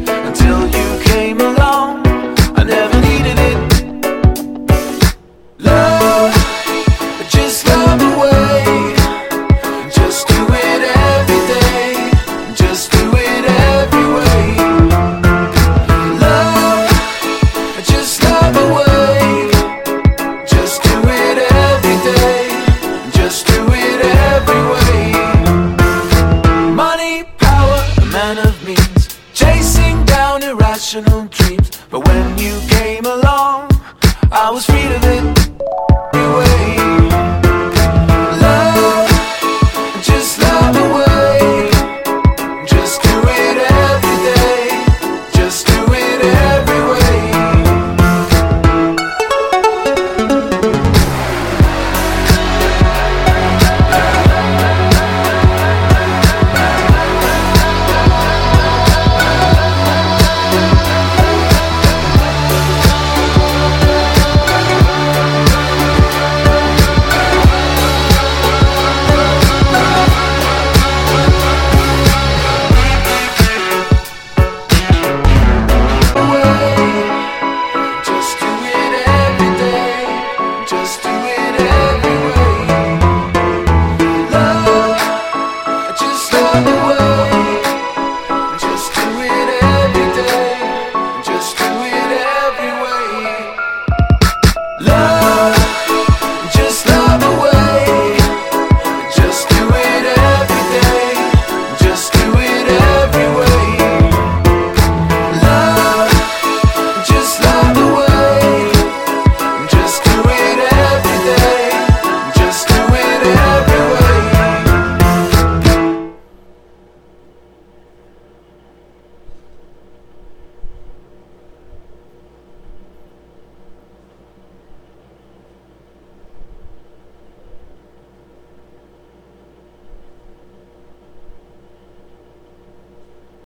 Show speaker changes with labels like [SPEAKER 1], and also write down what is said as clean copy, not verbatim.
[SPEAKER 1] until you came along. I never needed it. Love, just love away. Just do it every day. Just do it every way. Love, just love away. Just do it every day. Just do it every way. Money, power, a man of means, chasing down irrational dreams. But when you came along, I was free of it.